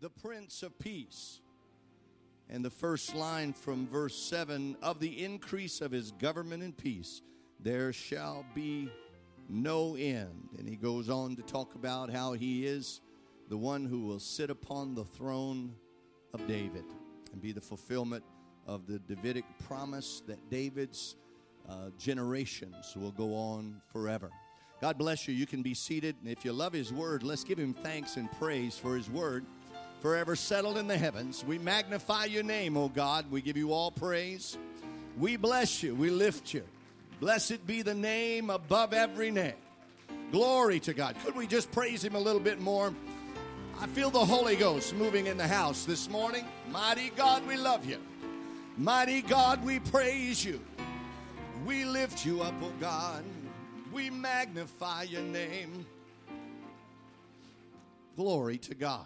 the Prince of Peace. And the first line from verse 7, of the increase of his government and peace, there shall be no end. And he goes on to talk about how he is the one who will sit upon the throne of David and be the fulfillment of the Davidic promise that David's generations will go on forever. God bless you. You can be seated. And if you love his word, let's give him thanks and praise for his word, forever settled in the heavens. We magnify your name, O God. We give you all praise. We bless you. We lift you. Blessed be the name above every name. Glory to God. Could we just praise him a little bit more? I feel the Holy Ghost moving in the house this morning. Mighty God, we love you. Mighty God, we praise you. We lift you up, O God. We magnify your name. Glory to God.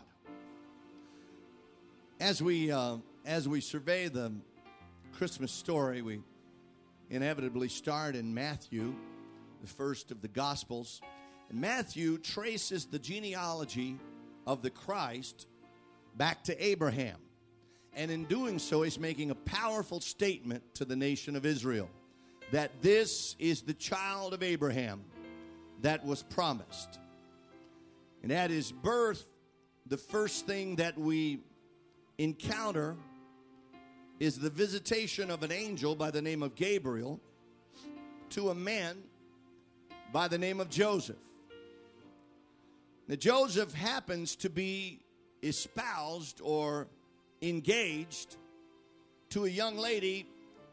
As we survey the Christmas story, we inevitably start in Matthew, the first of the Gospels. And Matthew traces the genealogy of the Christ back to Abraham. And in doing so, he's making a powerful statement to the nation of Israel that this is the child of Abraham that was promised. And at his birth, the first thing that we encounter is the visitation of an angel by the name of Gabriel to a man by the name of Joseph. Now, Joseph happens to be espoused or engaged to a young lady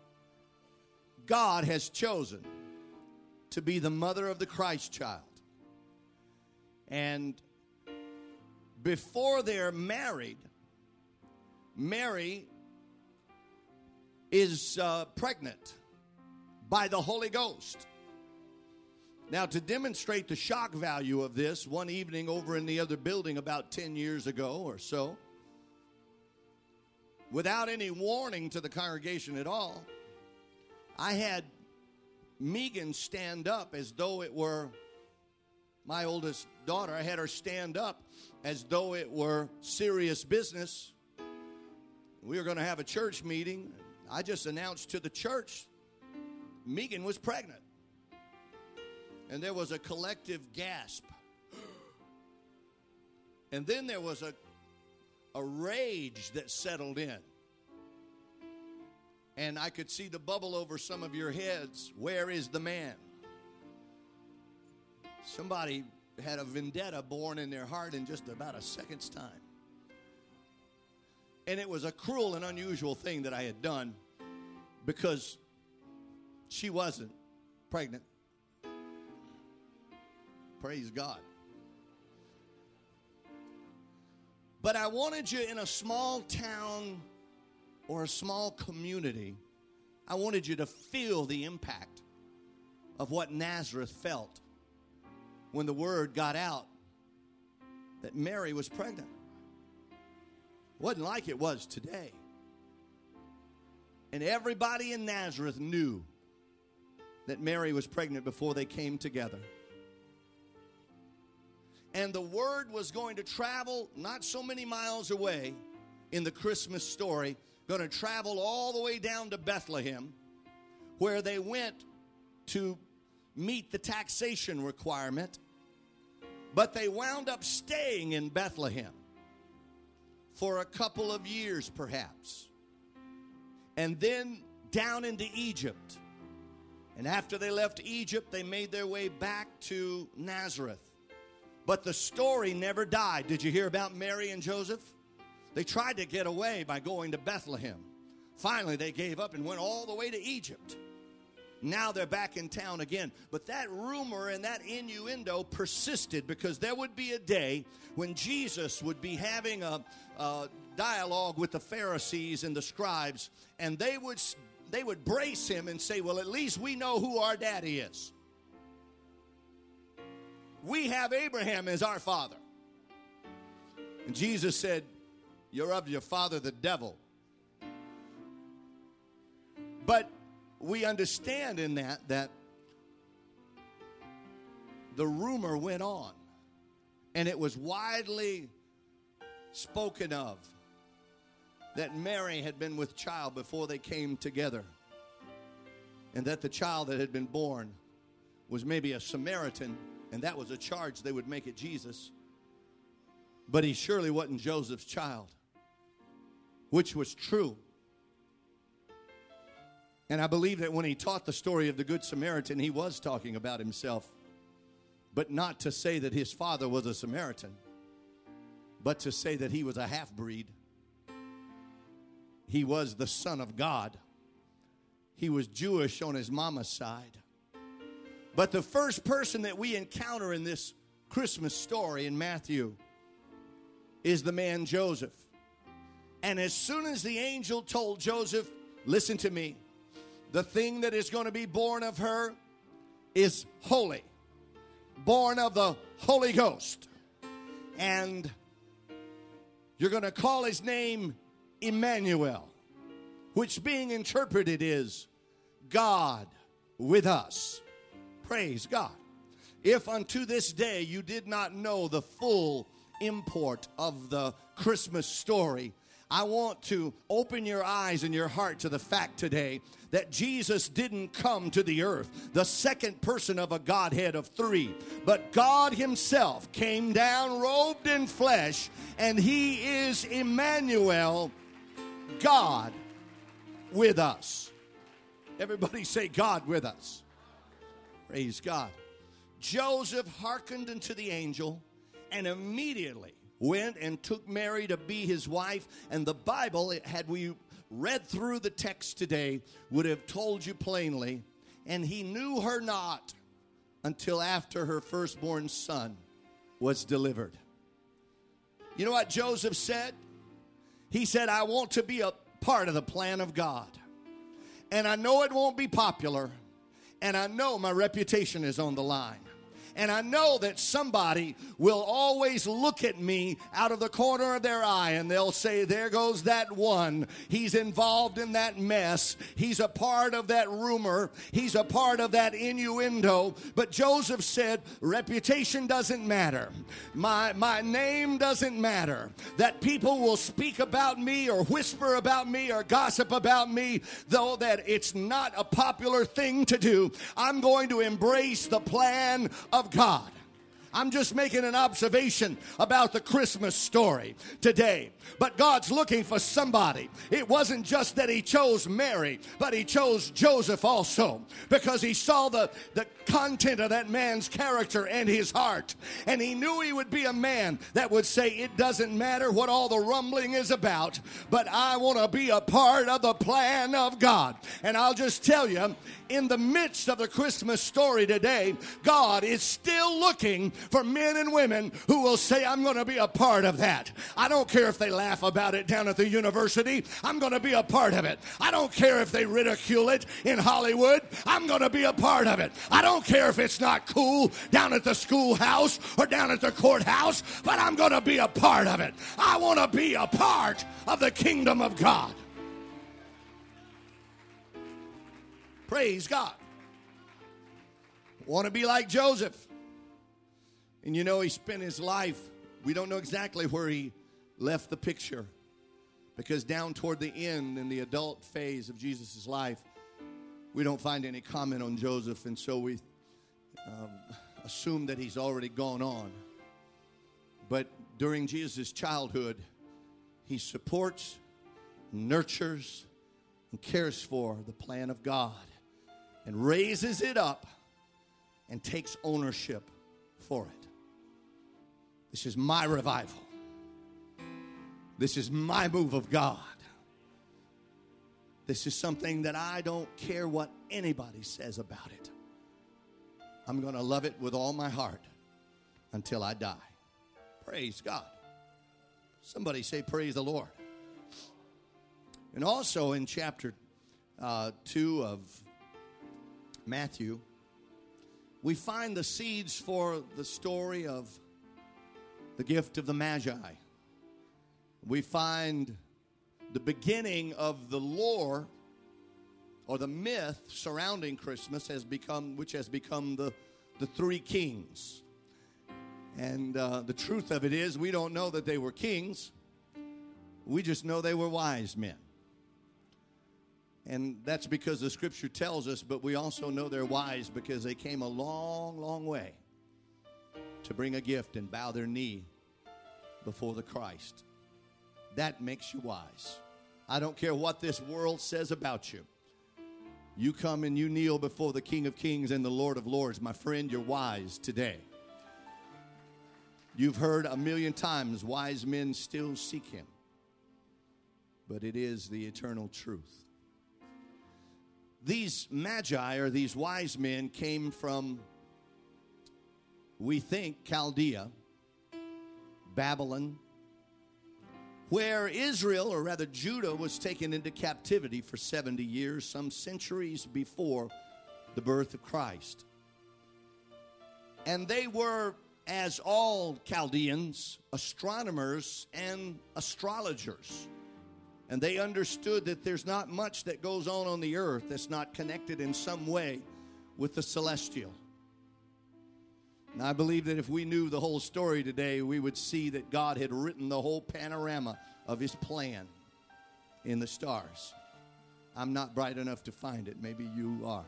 God has chosen to be the mother of the Christ child. And before they're married, Mary is pregnant by the Holy Ghost. Now, to demonstrate the shock value of this, one evening over in the other building about 10 years ago or so, without any warning to the congregation at all, I had Megan stand up as though it were my oldest daughter. I had her stand up as though it were serious business. We were going to have a church meeting. I just announced to the church Megan was pregnant. And there was a collective gasp. And then there was a rage that settled in. And I could see the bubble over some of your heads. Where is the man? Somebody had a vendetta born in their heart in just about a second's time. And it was a cruel and unusual thing that I had done because she wasn't pregnant. Praise God. But I wanted you in a small town or a small community, I wanted you to feel the impact of what Nazareth felt when the word got out that Mary was pregnant. It wasn't like it was today. And everybody in Nazareth knew that Mary was pregnant before they came together. And the word was going to travel not so many miles away in the Christmas story, going to travel all the way down to Bethlehem, where they went to meet the taxation requirement. But they wound up staying in Bethlehem for a couple of years, perhaps. And then down into Egypt. And after they left Egypt, they made their way back to Nazareth. But the story never died. Did you hear about Mary and Joseph? They tried to get away by going to Bethlehem. Finally, they gave up and went all the way to Egypt. Now they're back in town again. But that rumor and that innuendo persisted because there would be a day when Jesus would be having a dialogue with the Pharisees and the scribes, and they would brace him and say, well, at least we know who our daddy is. We have Abraham as our father. And Jesus said, you're of your father, the devil. But we understand in that the rumor went on. And it was widely spoken of that Mary had been with child before they came together, and that the child that had been born was maybe a Samaritan, and that was a charge they would make at Jesus. But he surely wasn't Joseph's child, which was true. And I believe that when he taught the story of the Good Samaritan, he was talking about himself, but not to say that his father was a Samaritan, but to say that he was a half-breed. He was the Son of God. He was Jewish on his mama's side. But the first person that we encounter in this Christmas story in Matthew is the man Joseph. And as soon as the angel told Joseph, listen to me, the thing that is going to be born of her is holy, born of the Holy Ghost. And you're going to call his name Emmanuel, which being interpreted is God with us. Praise God. If unto this day you did not know the full import of the Christmas story, I want to open your eyes and your heart to the fact today that Jesus didn't come to the earth, the second person of a Godhead of three, but God himself came down robed in flesh, and he is Emmanuel, God with us. Everybody say God with us. Praise God. Joseph hearkened unto the angel and immediately went and took Mary to be his wife. And the Bible, had we read through the text today, would have told you plainly, and he knew her not until after her firstborn son was delivered. You know what Joseph said? He said, I want to be a part of the plan of God. And I know it won't be popular. And I know my reputation is on the line. And I know that somebody will always look at me out of the corner of their eye and they'll say, there goes that one. He's involved in that mess. He's a part of that rumor. He's a part of that innuendo. But Joseph said, reputation doesn't matter. My name doesn't matter. That people will speak about me or whisper about me or gossip about me, though that it's not a popular thing to do. I'm going to embrace the plan of God. I'm just making an observation about the Christmas story today. But God's looking for somebody. It wasn't just that he chose Mary, but he chose Joseph also, because he saw the content of that man's character and his heart. And he knew he would be a man that would say, it doesn't matter what all the rumbling is about, but I want to be a part of the plan of God. And I'll just tell you, in the midst of the Christmas story today, God is still looking for men and women who will say, I'm going to be a part of that. I don't care if they laugh about it down at the university. I'm going to be a part of it. I don't care if they ridicule it in Hollywood. I'm going to be a part of it. I don't care if it's not cool down at the schoolhouse or down at the courthouse, but I'm going to be a part of it. I want to be a part of the kingdom of God. Praise God. Want to be like Joseph. And you know, he spent his life, we don't know exactly where he left the picture, because down toward the end in the adult phase of Jesus' life, we don't find any comment on Joseph, and so we assume that he's already gone on. But during Jesus' childhood, he supports, nurtures, and cares for the plan of God, and raises it up and takes ownership for it. This is my revival. This is my move of God. This is something that I don't care what anybody says about it. I'm going to love it with all my heart until I die. Praise God. Somebody say, praise the Lord. And also in chapter 2 of Matthew, we find the seeds for the story of the gift of the Magi. We find the beginning of the lore or the myth surrounding Christmas which has become the three kings. And the truth of it is, we don't know that they were kings. We just know they were wise men. And that's because the Scripture tells us, but we also know they're wise because they came a long, long way to bring a gift and bow their knee before the Christ. That makes you wise. I don't care what this world says about you. You come and you kneel before the King of Kings and the Lord of Lords. My friend, you're wise today. You've heard a million times, wise men still seek him. But it is the eternal truth. These magi, or these wise men, came from, we think, Chaldea, Babylon, where Israel, or rather Judah, was taken into captivity for 70 years, some centuries before the birth of Christ. And they were, as all Chaldeans, astronomers and astrologers. And they understood that there's not much that goes on the earth that's not connected in some way with the celestial. And I believe that if we knew the whole story today, we would see that God had written the whole panorama of his plan in the stars. I'm not bright enough to find it. Maybe you are.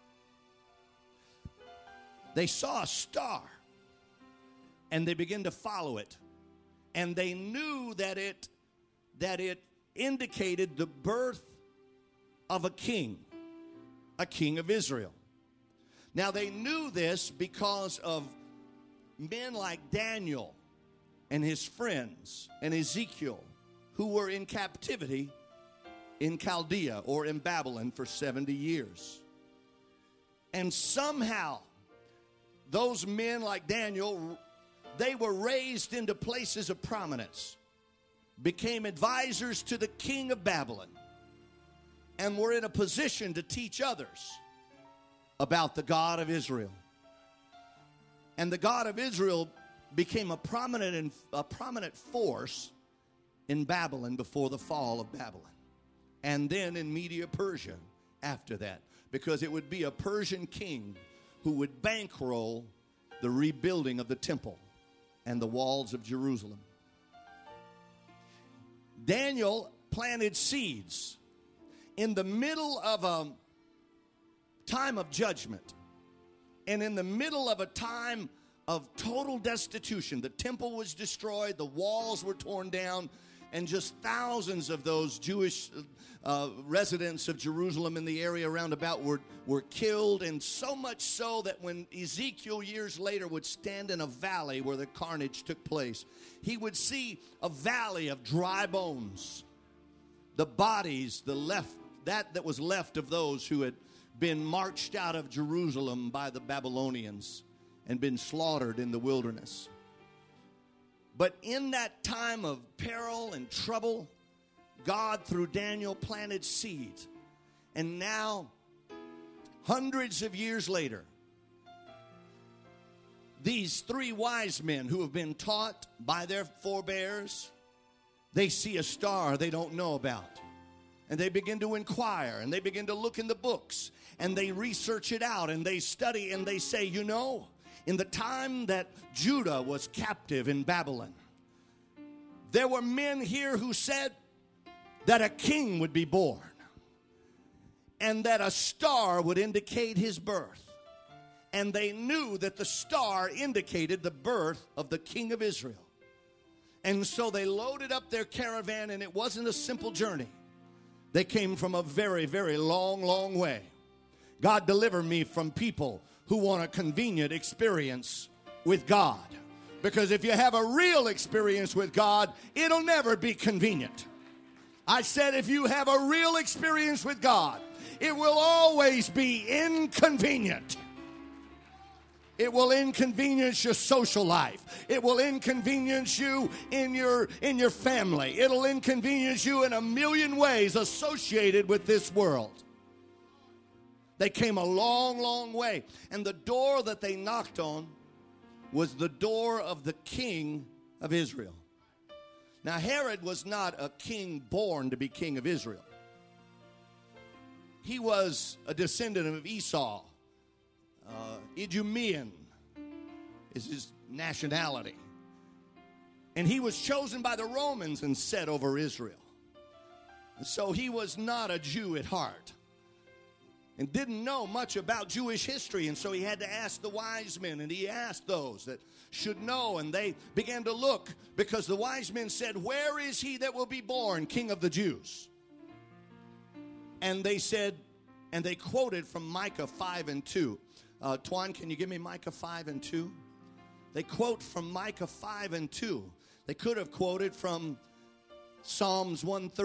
They saw a star, and they began to follow it. And they knew that it indicated the birth of a king of Israel. Now, they knew this because of men like Daniel and his friends and Ezekiel, who were in captivity in Chaldea or in Babylon for 70 years. And somehow, those men like Daniel, they were raised into places of prominence, became advisors to the king of Babylon, and were in a position to teach others about the God of Israel. And the God of Israel became a prominent force in Babylon before the fall of Babylon. And then in Media Persia after that, because it would be a Persian king who would bankroll the rebuilding of the temple and the walls of Jerusalem. Daniel planted seeds in the middle of a time of judgment and in the middle of a time of total destitution. The temple was destroyed, the walls were torn down, and just thousands of those Jewish residents of Jerusalem in the area around about were killed, and so much so that when Ezekiel years later would stand in a valley where the carnage took place, he would see a valley of dry bones, the bodies, that was left of those who had been marched out of Jerusalem by the Babylonians and been slaughtered in the wilderness. But in that time of peril and trouble, God, through Daniel, planted seeds. And now, hundreds of years later, these three wise men who have been taught by their forebears, they see a star they don't know about. And they begin to inquire, and they begin to look in the books, and they research it out, and they study, and they say, you know, in the time that Judah was captive in Babylon, there were men here who said that a king would be born and that a star would indicate his birth. And they knew that the star indicated the birth of the king of Israel. And so they loaded up their caravan, and it wasn't a simple journey. They came from a very, very long, long way. God, deliver me from people who want a convenient experience with God. Because if you have a real experience with God, it'll never be convenient. I said if you have a real experience with God, it will always be inconvenient. It will inconvenience your social life. It will inconvenience you in your family. It'll inconvenience you in a million ways associated with this world. They came a long, long way. And the door that they knocked on was the door of the king of Israel. Now, Herod was not a king born to be king of Israel. He was a descendant of Esau. Idumean is his nationality. And he was chosen by the Romans and set over Israel. So he was not a Jew at heart and didn't know much about Jewish history. And so he had to ask the wise men, and he asked those that should know. And they began to look, because the wise men said, "Where is he that will be born King of the Jews?" And they said, and they quoted from Micah 5 and 2. Twan, can you give me Micah 5 and 2? They quote from Micah 5 and 2. They could have quoted from Psalms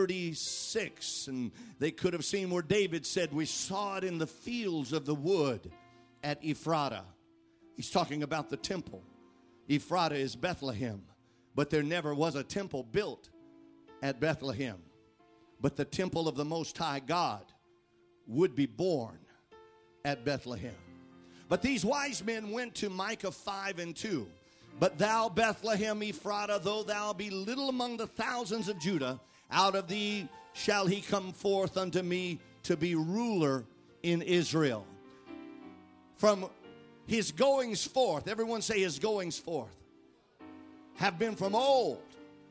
136, and they could have seen where David said, "We saw it in the fields of the wood at Ephrata." He's talking about the temple. Ephrata is Bethlehem, but there never was a temple built at Bethlehem. But the temple of the Most High God would be born at Bethlehem. But these wise men went to Micah 5 and 2. "But thou, Bethlehem Ephratah, though thou be little among the thousands of Judah, out of thee shall he come forth unto me to be ruler in Israel." From his goings forth, everyone say his goings forth, have been from old,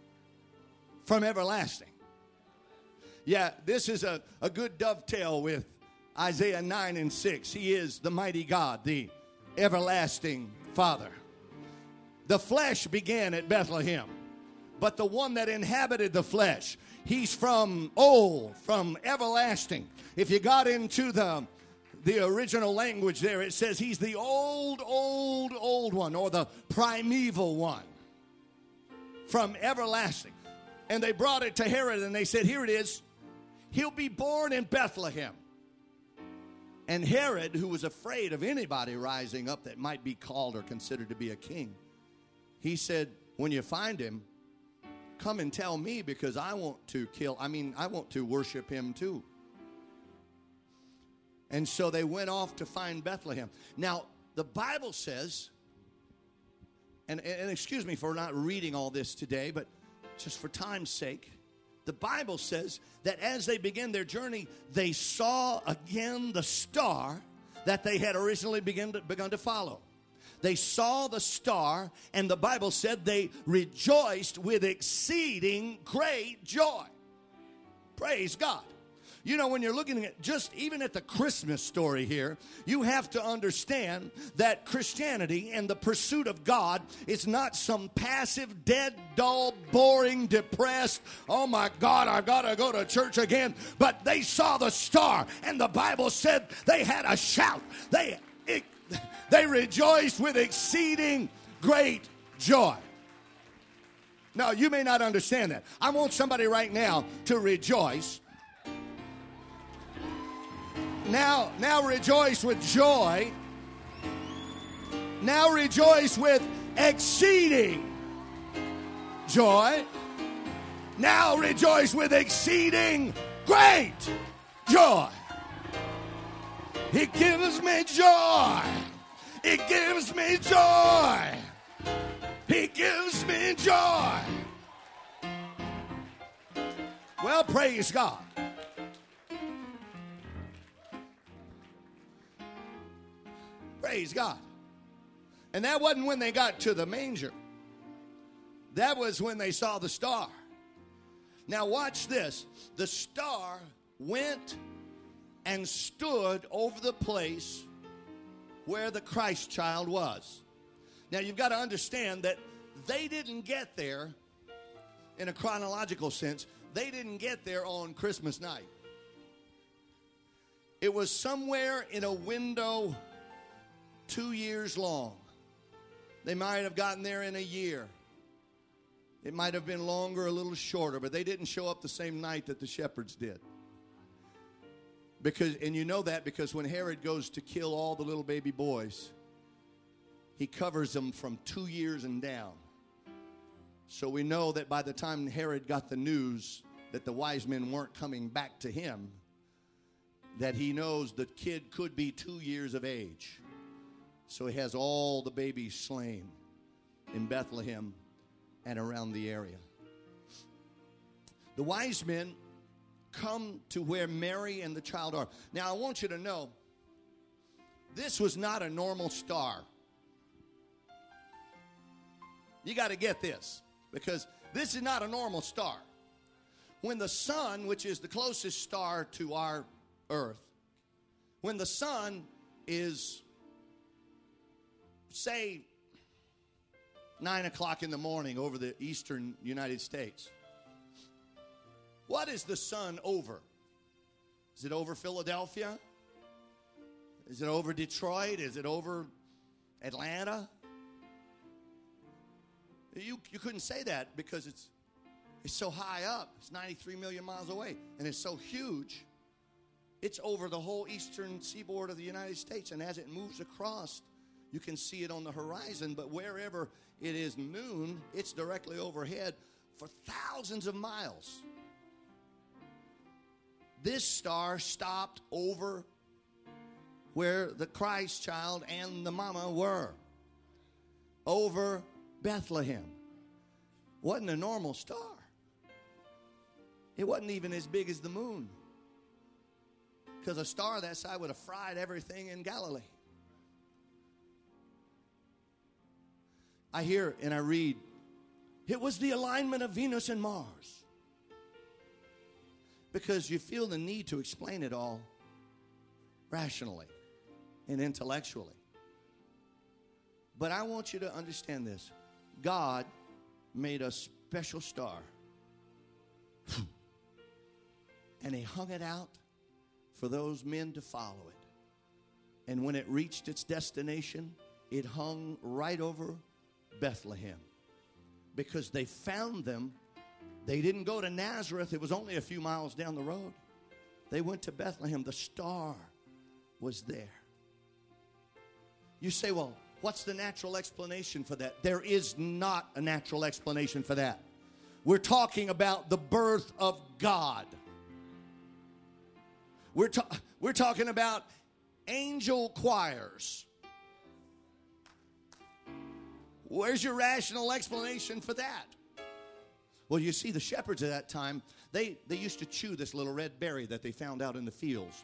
from everlasting. Yeah, this is a good dovetail with Isaiah 9 and 6. He is the mighty God, the everlasting Father. The flesh began at Bethlehem, but the one that inhabited the flesh, he's from old, from everlasting. If you got into the original language there, it says he's the old one, or the primeval one, from everlasting. And they brought it to Herod, and they said, "Here it is. He'll be born in Bethlehem." And Herod, who was afraid of anybody rising up that might be called or considered to be a king, he said, "When you find him, come and tell me, because I want to worship him too." And so they went off to find Bethlehem. Now, the Bible says, and excuse me for not reading all this today, but just for time's sake, the Bible says that as they began their journey, they saw again the star that they had originally begun to follow. They saw the star, and the Bible said they rejoiced with exceeding great joy. Praise God. You know, when you're looking at just even at the Christmas story here, you have to understand that Christianity and the pursuit of God is not some passive, dead, dull, boring, depressed, "Oh my God, I've got to go to church again." But they saw the star, and the Bible said they had a shout. They rejoiced with exceeding great joy. Now, you may not understand that. I want somebody right now to rejoice. Now rejoice with joy. Now rejoice with exceeding joy. Now rejoice with exceeding great joy. It gives me joy. It gives me joy. It gives me joy. Well, praise God. Praise God. And that wasn't when they got to the manger. That was when they saw the star. Now watch this. The star went and stood over the place where the Christ child was. Now you've got to understand that they didn't get there in a chronological sense. They didn't get there on Christmas night. It was somewhere in a window 2 years long. They might have gotten there in a year. It might have been longer, a little shorter, but they didn't show up the same night that the shepherds did. And you know that because when Herod goes to kill all the little baby boys, he covers them from 2 years and down. So we know that by the time Herod got the news that the wise men weren't coming back to him, that he knows the kid could be 2 years of age. So he has all the babies slain in Bethlehem and around the area. The wise men come to where Mary and the child are. Now, I want you to know, this was not a normal star. You got to get this. because this is not a normal star. When the sun, which is the closest star to our earth, when the sun is, say, 9 o'clock in the morning over the eastern United States, what is the sun over? Is it over Philadelphia? Is it over Detroit? Is it over Atlanta? You couldn't say that because it's so high up. It's 93 million miles away. And it's so huge. It's over the whole eastern seaboard of the United States. And as it moves across, you can see it on the horizon. But wherever it is noon, it's directly overhead for thousands of miles. This star stopped over where the Christ child and the mama were. Over Bethlehem. Wasn't a normal star. It wasn't even as big as the moon. Because a star that size would have fried everything in Galilee. I hear and I read, it was the alignment of Venus and Mars. Because you feel the need to explain it all rationally and intellectually. But I want you to understand this. God made a special star. And he hung it out for those men to follow it. And when it reached its destination, it hung right over Bethlehem. Because they found them. They didn't go to Nazareth. It was only a few miles down the road. They went to Bethlehem. The star was there. You say, well, what's the natural explanation for that? There is not a natural explanation for that. We're talking about the birth of God. We're talking about angel choirs. Where's your rational explanation for that? Well, you see, the shepherds at that time, they used to chew this little red berry that they found out in the fields.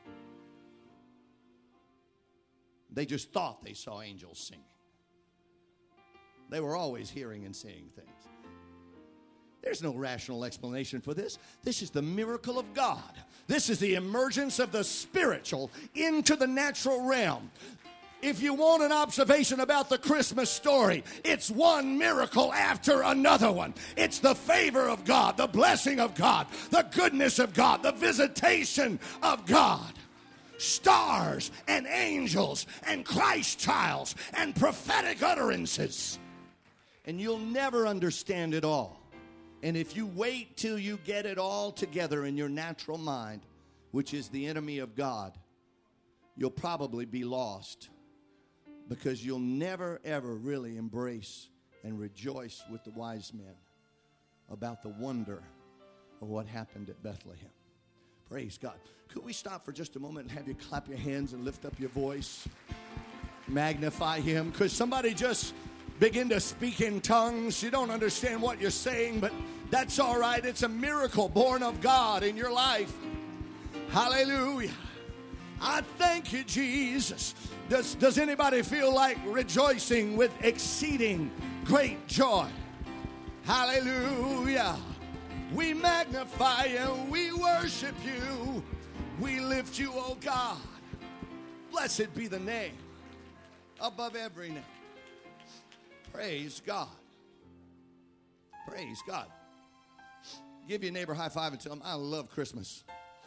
They just thought they saw angels singing. They were always hearing and seeing things. There's no rational explanation for this. This is the miracle of God. This is the emergence of the spiritual into the natural realm. If you want an observation about the Christmas story, it's one miracle after another one. It's the favor of God, the blessing of God, the goodness of God, the visitation of God. Stars and angels and Christ childs and prophetic utterances. And you'll never understand it all. And if you wait till you get it all together in your natural mind, which is the enemy of God, you'll probably be lost. Because you'll never, ever really embrace and rejoice with the wise men about the wonder of what happened at Bethlehem. Praise God. Could we stop for just a moment and have you clap your hands and lift up your voice? Magnify him. Could somebody just begin to speak in tongues? You don't understand what you're saying, but that's all right. It's a miracle born of God in your life. Hallelujah. I thank you, Jesus. Does anybody feel like rejoicing with exceeding great joy? Hallelujah. We magnify you. We worship you. We lift you, oh God. Blessed be the name above every name. Praise God. Praise God. Give your neighbor a high five and tell him, I love Christmas.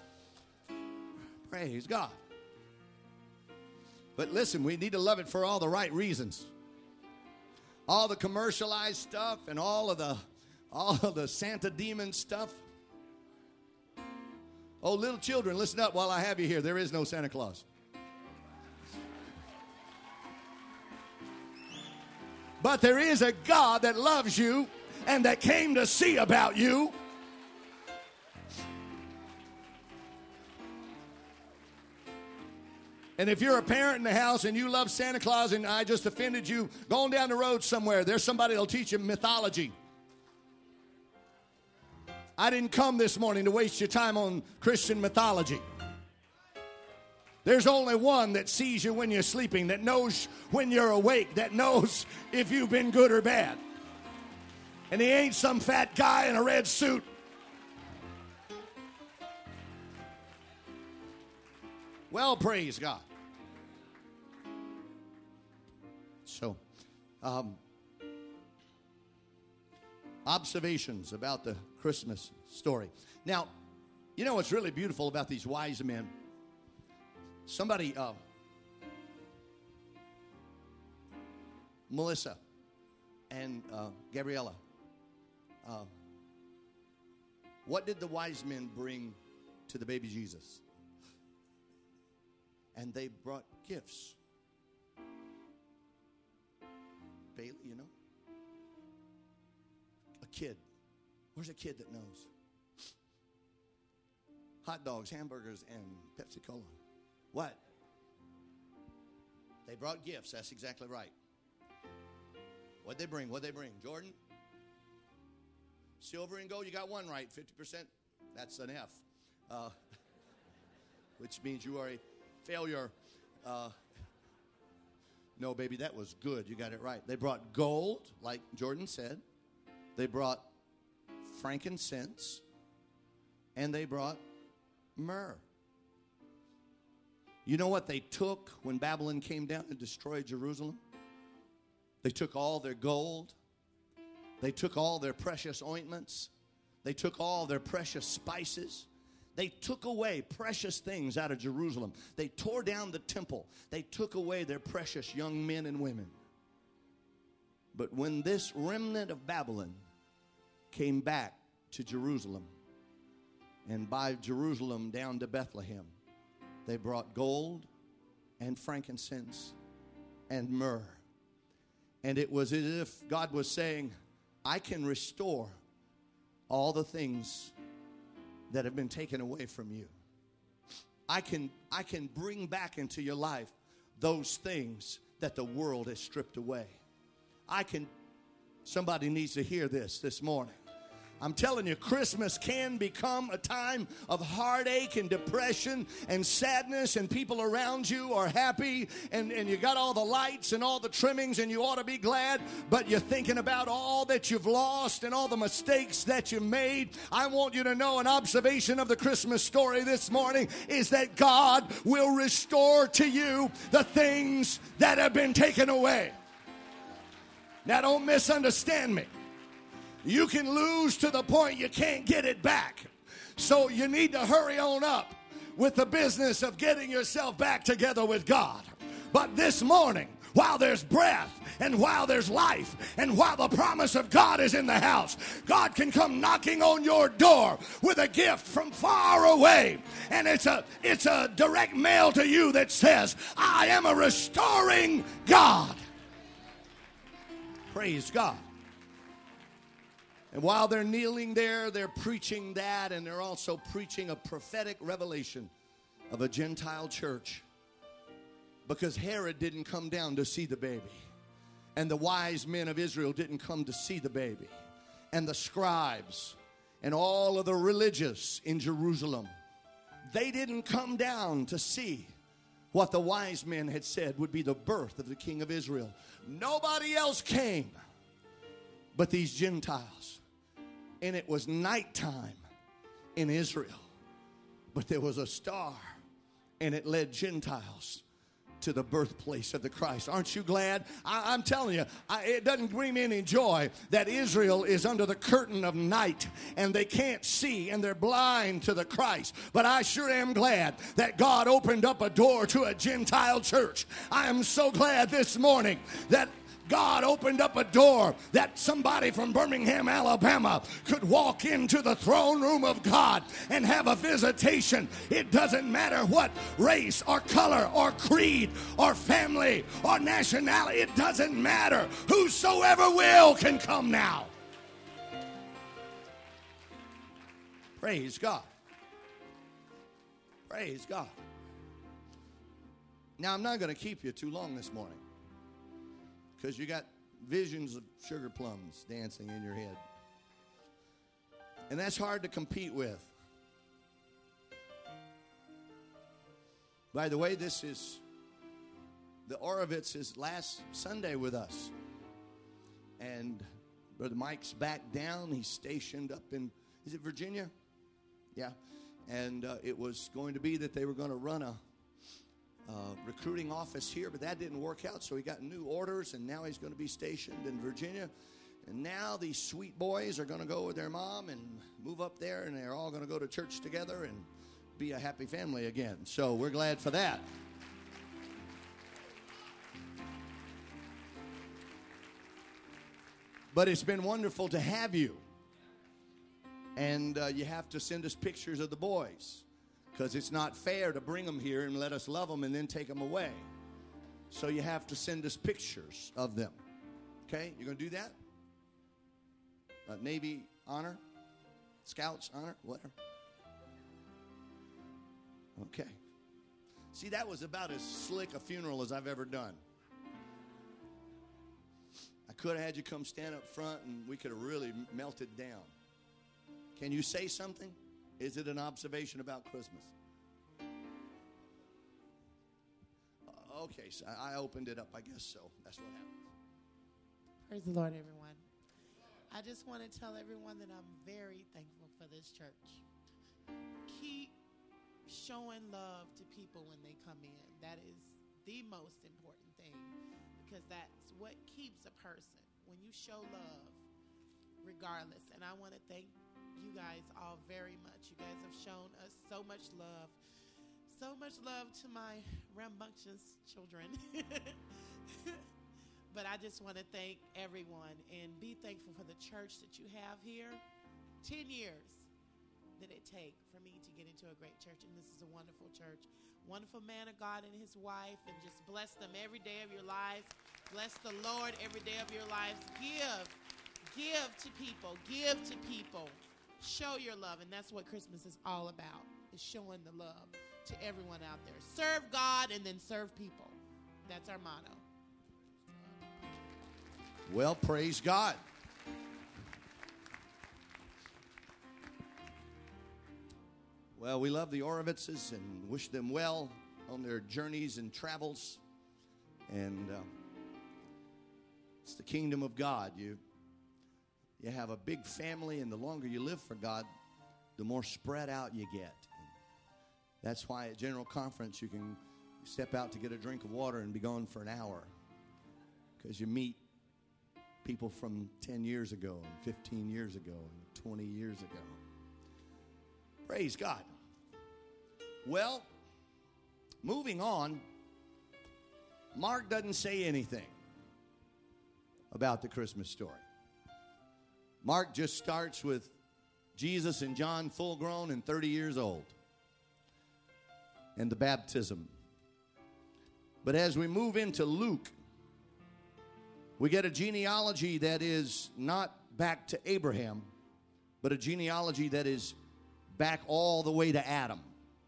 Praise God. But listen, we need to love it for all the right reasons. All the commercialized stuff and all of the Santa demon stuff. Oh, little children, listen up while I have you here. There is no Santa Claus. But there is a God that loves you and that came to see about you. And if you're a parent in the house and you love Santa Claus and I just offended you, go on down the road somewhere. There's somebody that'll teach you mythology. I didn't come this morning to waste your time on Christian mythology. There's only one that sees you when you're sleeping, that knows when you're awake, that knows if you've been good or bad. And he ain't some fat guy in a red suit. Well, praise God. So, observations about the Christmas story. Now, you know what's really beautiful about these wise men? Somebody, Melissa and Gabriella, what did the wise men bring to the baby Jesus? And they brought gifts. Bailey, you know? A kid. Where's a kid that knows? Hot dogs, hamburgers, and Pepsi Cola. What? They brought gifts. That's exactly right. What'd they bring? What'd they bring? Jordan? Silver and gold. You got one right. 50%. That's an F. Which means you are a failure. No, baby, that was good. You got it right. They brought gold, like Jordan said. They brought frankincense. And they brought myrrh. You know what they took when Babylon came down and destroyed Jerusalem? They took all their gold. They took all their precious ointments. They took all their precious spices. They took away precious things out of Jerusalem. They tore down the temple. They took away their precious young men and women. But when this remnant of Babylon came back to Jerusalem, and by Jerusalem down to Bethlehem, they brought gold and frankincense and myrrh. And it was as if God was saying, I can restore all the things that have been taken away from you. I can bring back into your life those things that the world has stripped away. Somebody needs to hear this morning. I'm telling you, Christmas can become a time of heartache and depression and sadness, and people around you are happy, and you got all the lights and all the trimmings, and you ought to be glad, but you're thinking about all that you've lost and all the mistakes that you made. I want you to know an observation of the Christmas story this morning is that God will restore to you the things that have been taken away. Now, don't misunderstand me. You can lose to the point you can't get it back. So you need to hurry on up with the business of getting yourself back together with God. But this morning, while there's breath and while there's life and while the promise of God is in the house, God can come knocking on your door with a gift from far away. And it's a direct mail to you that says, I am a restoring God. Praise God. And while they're kneeling there, they're preaching that, and they're also preaching a prophetic revelation of a Gentile church. Because Herod didn't come down to see the baby. And the wise men of Israel didn't come to see the baby. And the scribes and all of the religious in Jerusalem, they didn't come down to see what the wise men had said would be the birth of the King of Israel. Nobody else came but these Gentiles. And it was nighttime in Israel. But there was a star, and it led Gentiles to the birthplace of the Christ. Aren't you glad? I'm telling you, it doesn't bring me any joy that Israel is under the curtain of night, and they can't see, and they're blind to the Christ. But I sure am glad that God opened up a door to a Gentile church. I am so glad this morning that God opened up a door that somebody from Birmingham, Alabama could walk into the throne room of God and have a visitation. It doesn't matter what race or color or creed or family or nationality. It doesn't matter. Whosoever will can come now. Praise God. Praise God. Now, I'm not going to keep you too long this morning, because you got visions of sugar plums dancing in your head. And that's hard to compete with. By the way, this is the Orovitz is last Sunday with us. And Brother Mike's back down. He's stationed up in, is it Virginia? Yeah. And it was going to be that they were going to run a recruiting office here, but that didn't work out, so he got new orders, and now he's going to be stationed in Virginia. And now these sweet boys are going to go with their mom and move up there, and they're all going to go to church together and be a happy family again. So we're glad for that. But it's been wonderful to have you. And you have to send us pictures of the boys, because it's not fair to bring them here and let us love them and then take them away. So you have to send us pictures of them. Okay? You're going to do that? Navy honor? Scouts honor? Whatever. Okay. See, that was about as slick a funeral as I've ever done. I could have had you come stand up front and we could have really melted down. Can you say something? Is it an observation about Christmas? Okay, so I opened it up, I guess so. That's what happened. Praise the Lord, everyone. I just want to tell everyone that I'm very thankful for this church. Keep showing love to people when they come in. That is the most important thing, because that's what keeps a person, when you show love regardless. And I want to thank you guys all very much. You guys have shown us so much love. So much love to my rambunctious children. But I just want to thank everyone and be thankful for the church that you have here. 10 years did it take for me to get into a great church, and this is a wonderful church. Wonderful man of God and his wife, and just bless them every day of your lives. Bless the Lord every day of your lives. Give to people. Give to people. Show your love, and that's what Christmas is all about, is showing the love to everyone out there. Serve God and then serve people. That's our motto. Well, praise God. Well, we love the Orovitzes and wish them well on their journeys and travels. And it's the kingdom of God. You have a big family, and the longer you live for God, the more spread out you get. And that's why at General Conference you can step out to get a drink of water and be gone for an hour, because you meet people from 10 years ago and 15 years ago and 20 years ago. Praise God. Well, moving on, Mark doesn't say anything about the Christmas story. Mark just starts with Jesus and John full grown and 30 years old, and the baptism. But as we move into Luke, we get a genealogy that is not back to Abraham, but a genealogy that is back all the way to Adam.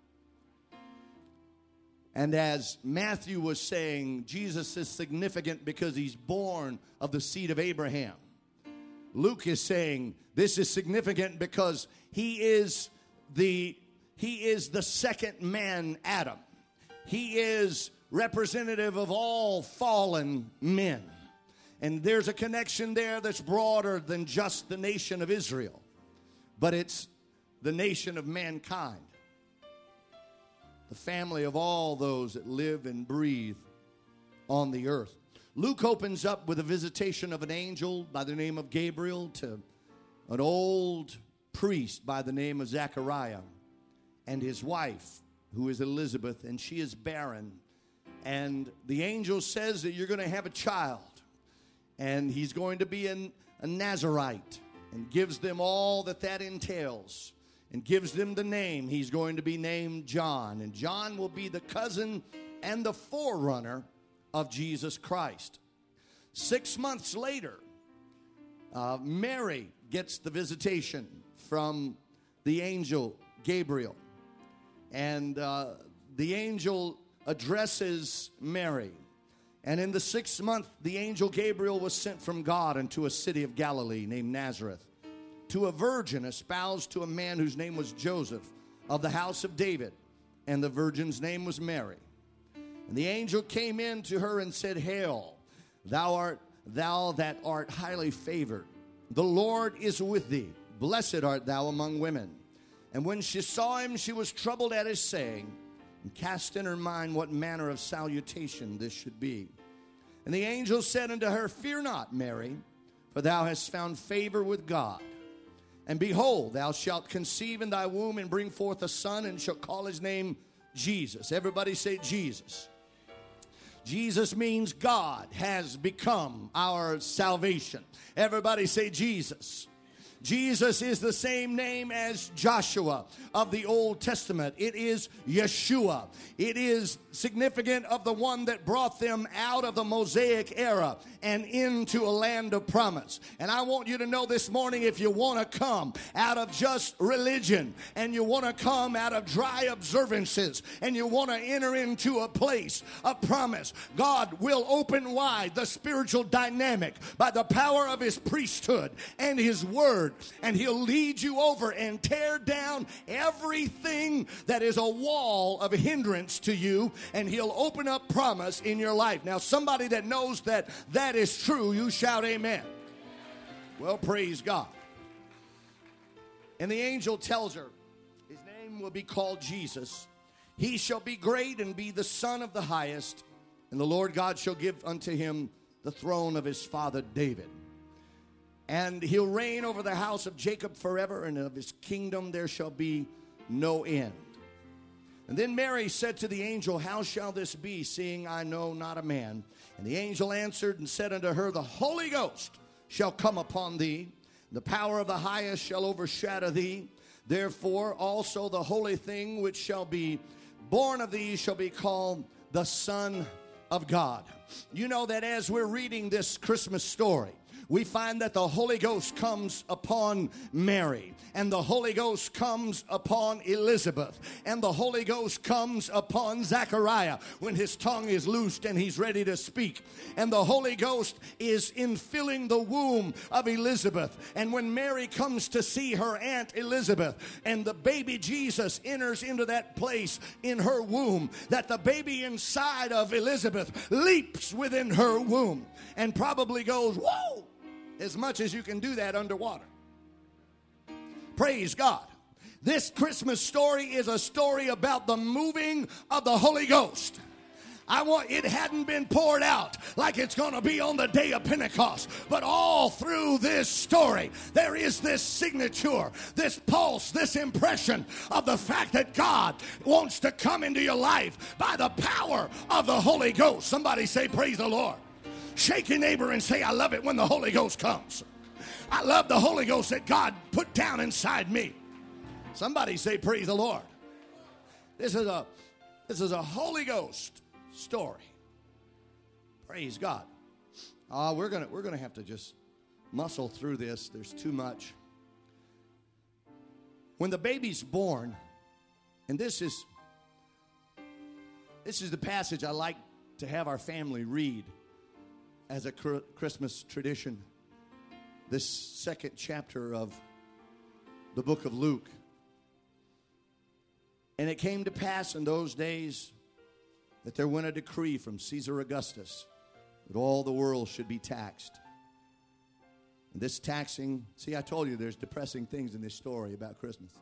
And as Matthew was saying, Jesus is significant because he's born of the seed of Abraham. Luke is saying this is significant because he is the second man, Adam. He is representative of all fallen men. And there's a connection there that's broader than just the nation of Israel, but it's the nation of mankind, the family of all those that live and breathe on the earth. Luke opens up with a visitation of an angel by the name of Gabriel to an old priest by the name of Zechariah and his wife, who is Elizabeth, and she is barren. And the angel says that you're going to have a child, and he's going to be a Nazarite, and gives them all that entails, and gives them the name. He's going to be named John, and John will be the cousin and the forerunner of Jesus Christ. 6 months later, Mary gets the visitation from the angel Gabriel, and the angel addresses Mary. And in the 6th month, the angel Gabriel was sent from God into a city of Galilee named Nazareth to a virgin espoused to a man whose name was Joseph of the house of David, and the virgin's name was Mary. And the angel came in to her and said, "Hail, thou that art highly favored. the Lord is with thee. Blessed art thou among women. And when she saw him, she was troubled at his saying, and cast in her mind what manner of salutation this should be. And the angel said unto her, Fear not, Mary, for thou hast found favor with God. And behold, thou shalt conceive in thy womb and bring forth a son, and shalt call his name Jesus. Everybody say Jesus. Jesus means God has become our salvation. Everybody say Jesus. Jesus is the same name as Joshua of the Old Testament. It is Yeshua. It is significant of the one that brought them out of the Mosaic era and into a land of promise. And I want you to know this morning, if you want to come out of just religion, and you want to come out of dry observances, and you want to enter into a place of promise, God will open wide the spiritual dynamic by the power of his priesthood and his word. And he'll lead you over and tear down everything that is a wall of hindrance to you, and he'll open up promise in your life. Now, somebody that knows that that is true, you shout amen. Well, praise God. And the angel tells her, his name will be called Jesus. He shall be great and be the Son of the Highest, and the Lord God shall give unto him the throne of his father David. And he'll reign over the house of Jacob forever, and of his kingdom there shall be no end. And then Mary said to the angel, How shall this be, seeing I know not a man? And the angel answered and said unto her, The Holy Ghost shall come upon thee. The power of the highest shall overshadow thee. Therefore also the holy thing which shall be born of thee shall be called the Son of God. You know that as we're reading this Christmas story, we find that the Holy Ghost comes upon Mary, and the Holy Ghost comes upon Elizabeth, and the Holy Ghost comes upon Zechariah when his tongue is loosed and he's ready to speak. And the Holy Ghost is infilling the womb of Elizabeth. And when Mary comes to see her Aunt Elizabeth, and the baby Jesus enters into that place in her womb, that the baby inside of Elizabeth leaps within her womb and probably goes, whoa! As much as you can do that underwater. Praise God. This Christmas story is a story about the moving of the Holy Ghost. It hadn't been poured out like it's going to be on the day of Pentecost. But all through this story, there is this signature, this pulse, this impression of the fact that God wants to come into your life by the power of the Holy Ghost. Somebody say, praise the Lord. Shake your neighbor and say, I love it when the Holy Ghost comes. I love the Holy Ghost that God put down inside me. Somebody say, praise the Lord. This is a Holy Ghost story. Praise God. We're gonna have to just muscle through this. There's too much. When the baby's born, and this is the passage I like to have our family read as a Christmas tradition, this second chapter of the book of Luke. And it came to pass in those days that there went a decree from Caesar Augustus that all the world should be taxed. And this taxing, see, I told you there's depressing things in this story about Christmas.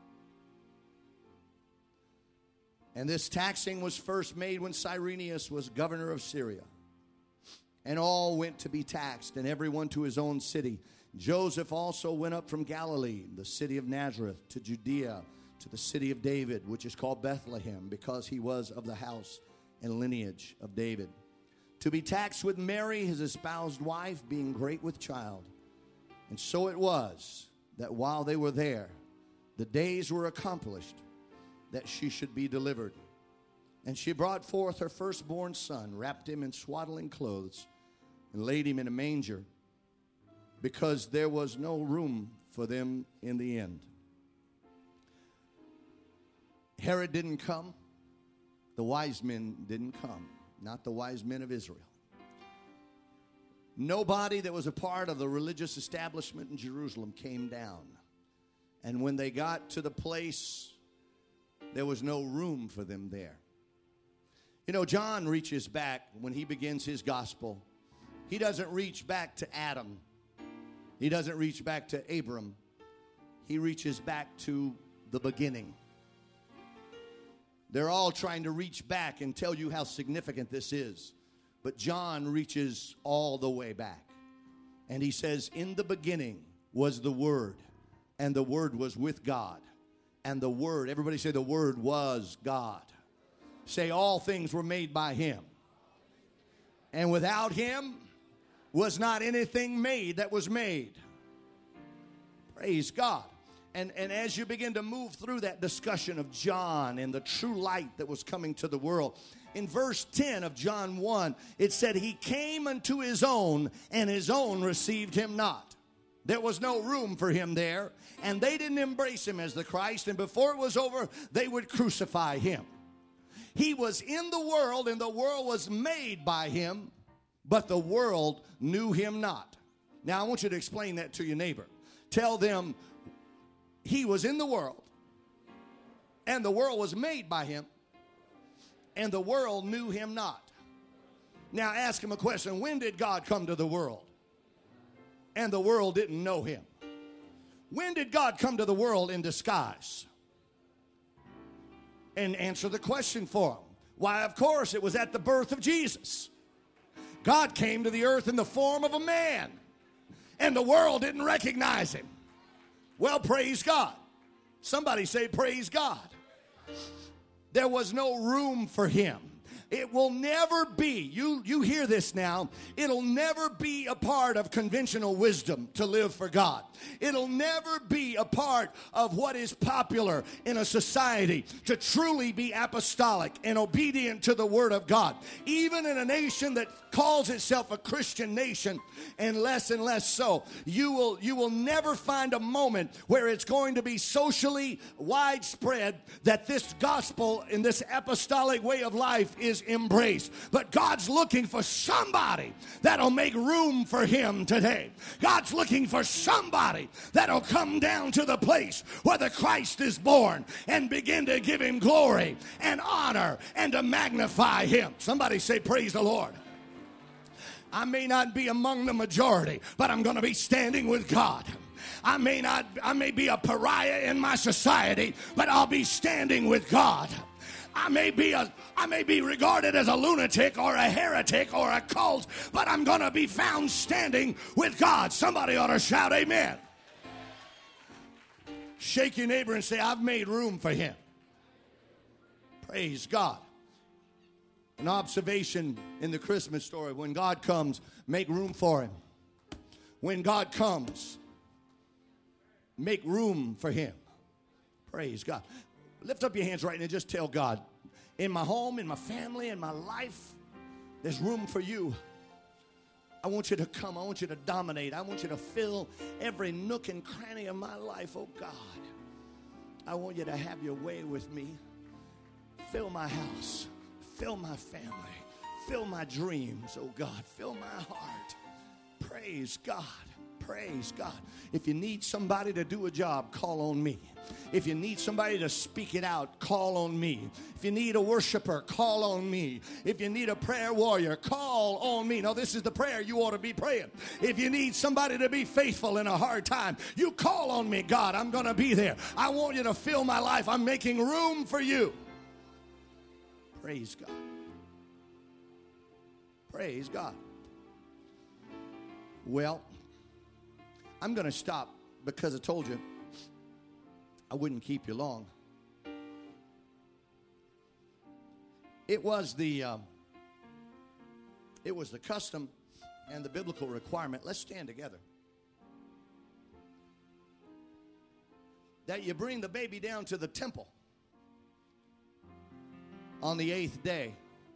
And this taxing was first made when Cyrenius was governor of Syria. And all went to be taxed, and everyone to his own city. Joseph also went up from Galilee, the city of Nazareth, to Judea, to the city of David, which is called Bethlehem, because he was of the house and lineage of David, to be taxed with Mary, his espoused wife, being great with child. And so it was that while they were there, the days were accomplished that she should be delivered. And she brought forth her firstborn son, wrapped him in swaddling clothes, and laid him in a manger, because there was no room for them in the inn. Herod didn't come. The wise men didn't come. Not the wise men of Israel. Nobody that was a part of the religious establishment in Jerusalem came down. And when they got to the place, there was no room for them there. You know, John reaches back when he begins his gospel. He doesn't reach back to Adam. He doesn't reach back to Abram. He reaches back to the beginning. They're all trying to reach back and tell you how significant this is. But John reaches all the way back. And he says, in the beginning was the Word, and the Word was with God. And the Word, everybody say the Word was God. Say all things were made by Him. And without Him was not anything made that was made. Praise God. And as you begin to move through that discussion of John and the true light that was coming to the world, in verse 10 of John 1, it said, he came unto his own, and his own received him not. There was no room for him there, and they didn't embrace him as the Christ, and before it was over, they would crucify him. He was in the world, and the world was made by him, but the world knew him not. Now, I want you to explain that to your neighbor. Tell them, he was in the world, and the world was made by him, and the world knew him not. Now ask him a question. When did God come to the world, and the world didn't know him? When did God come to the world in disguise? And answer the question for him. Why, of course, it was at the birth of Jesus. God came to the earth in the form of a man, and the world didn't recognize him. Well, praise God. Somebody say, praise God. There was no room for him. It will never be, you hear this now, it'll never be a part of conventional wisdom to live for God. It'll never be a part of what is popular in a society to truly be apostolic and obedient to the Word of God. Even in a nation that calls itself a Christian nation, and less so, you will never find a moment where it's going to be socially widespread that this gospel and this apostolic way of life is embraced. But God's looking for somebody that'll make room for him today. God's looking for somebody that'll come down to the place where the Christ is born and begin to give him glory and honor and to magnify him. Somebody say, praise the Lord. I may not be among the majority, but I'm going to be standing with God. I may be a pariah in my society, but I'll be standing with God. I may be regarded as a lunatic or a heretic or a cult, but I'm going to be found standing with God. Somebody ought to shout amen. Shake your neighbor and say, I've made room for him. Praise God. An observation in the Christmas story. When God comes, make room for him. When God comes, make room for him. Praise God. Lift up your hands right now and just tell God, in my home, in my family, in my life, there's room for you. I want you to come. I want you to dominate. I want you to fill every nook and cranny of my life, oh God. I want you to have your way with me. Fill my house. Fill my family. Fill my dreams, oh God. Fill my heart. Praise God. Praise God. If you need somebody to do a job, call on me. If you need somebody to speak it out, call on me. If you need a worshiper, call on me. If you need a prayer warrior, call on me. Now, this is the prayer you ought to be praying. If you need somebody to be faithful in a hard time, you call on me. God, I'm going to be there. I want you to fill my life. I'm making room for you. Praise God. Praise God. Well, I'm going to stop because I told you I wouldn't keep you long. It was the custom and the biblical requirement. Let's stand together. That you bring the baby down to the temple on the 8th day.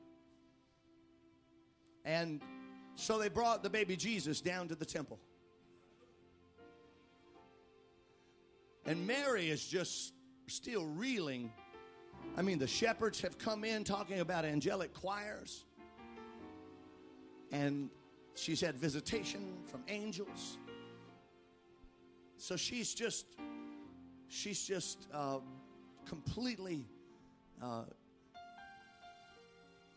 And so they brought the baby Jesus down to the temple. And Mary is just still reeling. I mean, the shepherds have come in talking about angelic choirs. And she's had visitation from angels. So she's just completely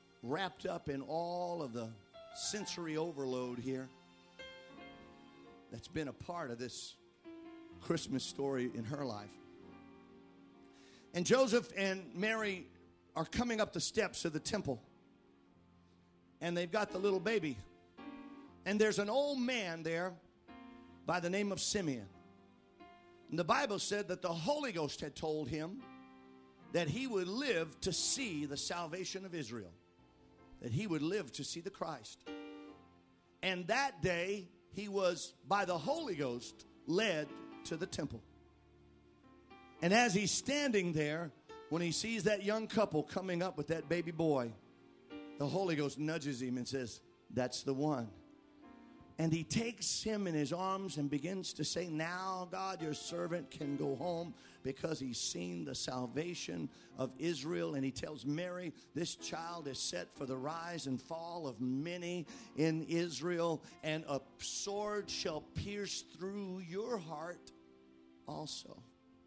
wrapped up in all of the sensory overload here that's been a part of this Christmas story in her life. And Joseph and Mary are coming up the steps of the temple. And they've got the little baby. And there's an old man there by the name of Simeon. And the Bible said that the Holy Ghost had told him that he would live to see the salvation of Israel. That he would live to see the Christ. And that day, he was, by the Holy Ghost, led to the temple. And as he's standing there, when he sees that young couple coming up with that baby boy, the Holy Ghost nudges him and says, "That's the one." And he takes him in his arms and begins to say, "Now, God, your servant can go home because he's seen the salvation of Israel." And he tells Mary, "This child is set for the rise and fall of many in Israel, and a sword shall pierce through your heart also."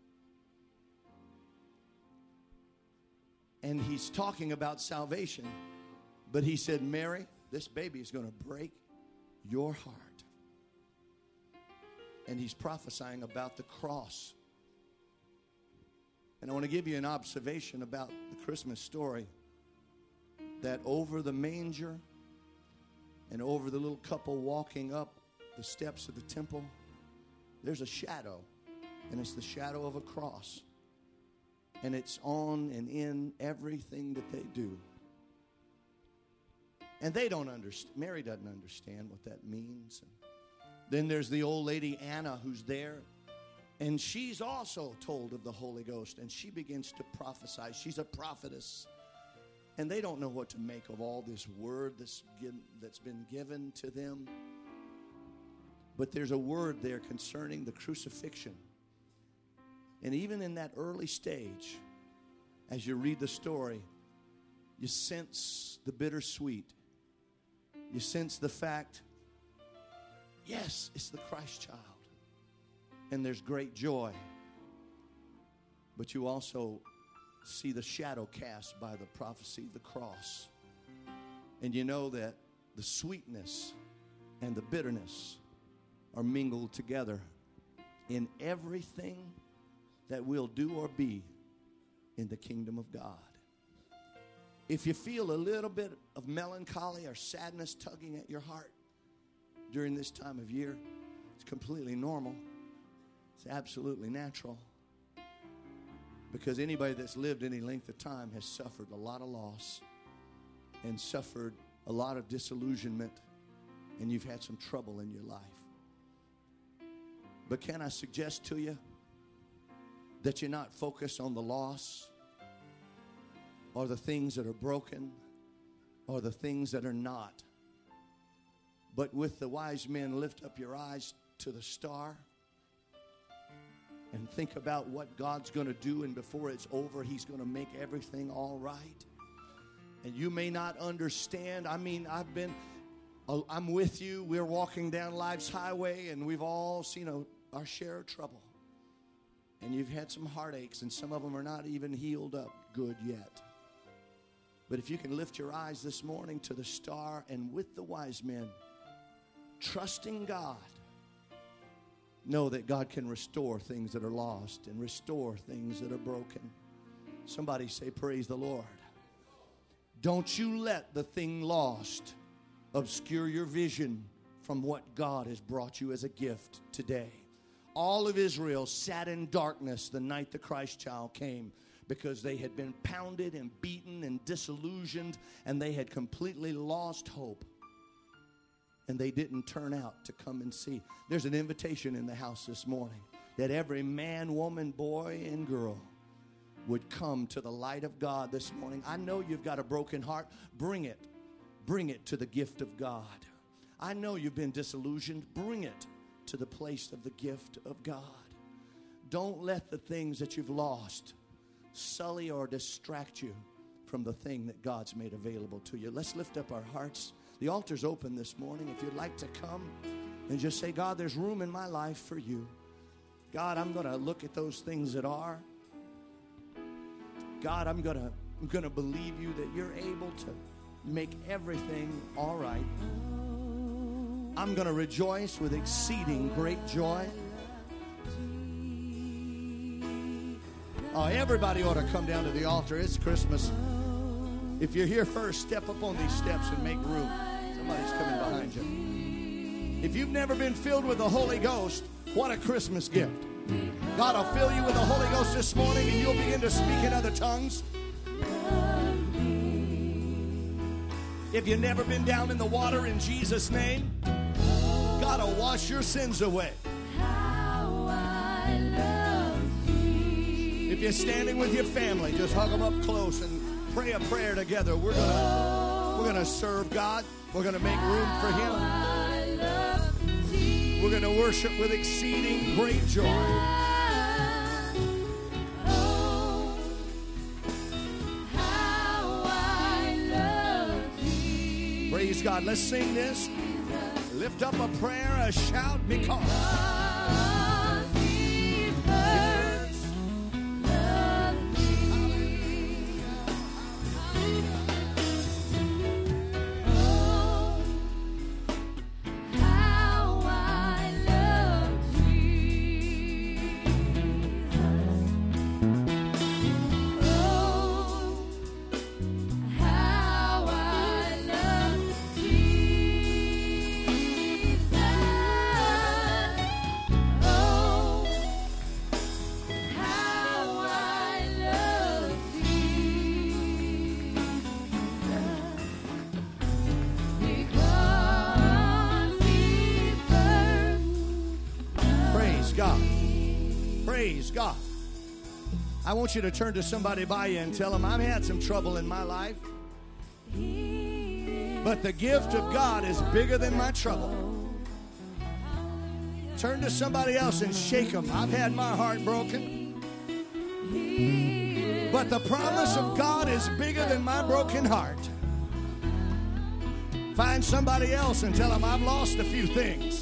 And he's talking about salvation. But he said, "Mary, this baby is going to break your heart." And he's prophesying about the cross. And I want to give you an observation about the Christmas story. That over the manger and over the little couple walking up the steps of the temple, there's a shadow. And it's the shadow of a cross. And it's on and in everything that they do. And they don't understand. Mary doesn't understand what that means. And then there's the old lady Anna who's there. And she's also told of the Holy Ghost. And she begins to prophesy. She's a prophetess. And they don't know what to make of all this word that's been given to them. But there's a word there concerning the crucifixion. And even in that early stage, as you read the story, you sense the bittersweet. You sense the fact, yes, it's the Christ child. And there's great joy. But you also see the shadow cast by the prophecy of the cross. And you know that the sweetness and the bitterness are mingled together in everything that we'll do or be in the kingdom of God. If you feel a little bit of melancholy or sadness tugging at your heart during this time of year, it's completely normal. It's absolutely natural. Because anybody that's lived any length of time has suffered a lot of loss and suffered a lot of disillusionment, and you've had some trouble in your life. But can I suggest to you that you're not focused on the loss or the things that are broken or the things that are not. But with the wise men, lift up your eyes to the star and think about what God's going to do. And before it's over, he's going to make everything all right. And you may not understand. I mean, I'm with you. We're walking down life's highway, and we've all seen our share of trouble. And you've had some heartaches, and some of them are not even healed up good yet. But if you can lift your eyes this morning to the star and with the wise men, trusting God, know that God can restore things that are lost and restore things that are broken. Somebody say, praise the Lord. Don't you let the thing lost obscure your vision from what God has brought you as a gift today. All of Israel sat in darkness the night the Christ child came because they had been pounded and beaten and disillusioned, and they had completely lost hope. And they didn't turn out to come and see. There's an invitation in the house this morning that every man, woman, boy, and girl would come to the light of God this morning. I know you've got a broken heart. Bring it. Bring it to the gift of God. I know you've been disillusioned. Bring it to the place of the gift of God. Don't let the things that you've lost sully or distract you from the thing that God's made available to you. Let's lift up our hearts. The altar's open this morning. If you'd like to come and just say, God, there's room in my life for you. God, I'm going to look at those things that are. God, I'm going to believe you that you're able to make everything all right. I'm going to rejoice with exceeding great joy. Oh, everybody ought to come down to the altar. It's Christmas. If you're here first, step up on these steps and make room. Somebody's coming behind you. If you've never been filled with the Holy Ghost, what a Christmas gift. God will fill you with the Holy Ghost this morning and you'll begin to speak in other tongues. If you've never been down in the water in Jesus' name, God will wash your sins away. If you're standing with your family, just hug them up close and pray a prayer together. We're gonna serve God. We're gonna make room for Him. We're gonna worship with exceeding great joy. Praise God. Let's sing this. Lift up a prayer, a shout, because. Praise God. I want you to turn to somebody by you and tell them, I've had some trouble in my life, but the gift of God is bigger than my trouble. Turn to somebody else and shake them. I've had my heart broken, but the promise of God is bigger than my broken heart. Find somebody else and tell them, I've lost a few things,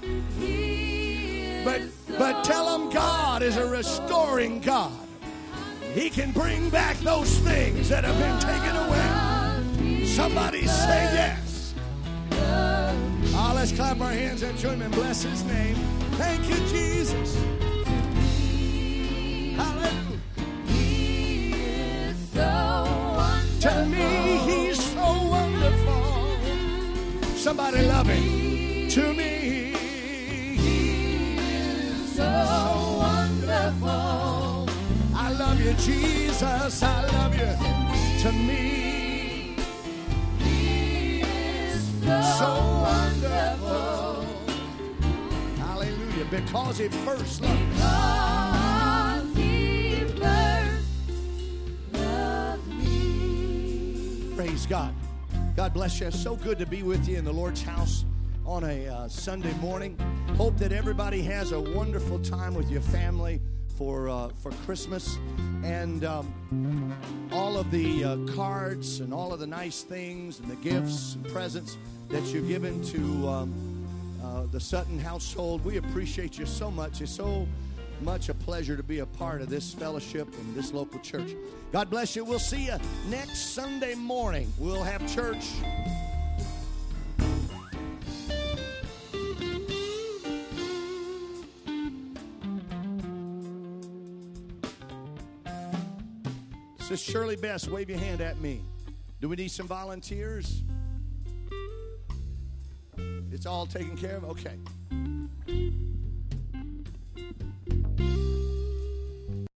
but tell them God is a restoring God. He can bring back those things that have been taken away. Somebody say yes. Oh, let's clap our hands and join him and bless His name. Thank you, Jesus. Hallelujah. He is so wonderful. To me, He's so wonderful. Somebody love Him. To me, so wonderful. I love you, Jesus. I love you. To me, He is so wonderful. Hallelujah. Because He first loved me. Because He first loved me. Praise God. God bless you. So good to be with you in the Lord's house on a Sunday morning. Hope that everybody has a wonderful time with your family for Christmas, and all of the cards and all of the nice things and the gifts and presents that you've given to the Sutton household. We appreciate you so much. It's so much a pleasure to be a part of this fellowship and this local church. God bless you. We'll see you next Sunday morning. We'll have church. This is Shirley Best. Wave your hand at me. Do we need some volunteers? It's all taken care of? Okay.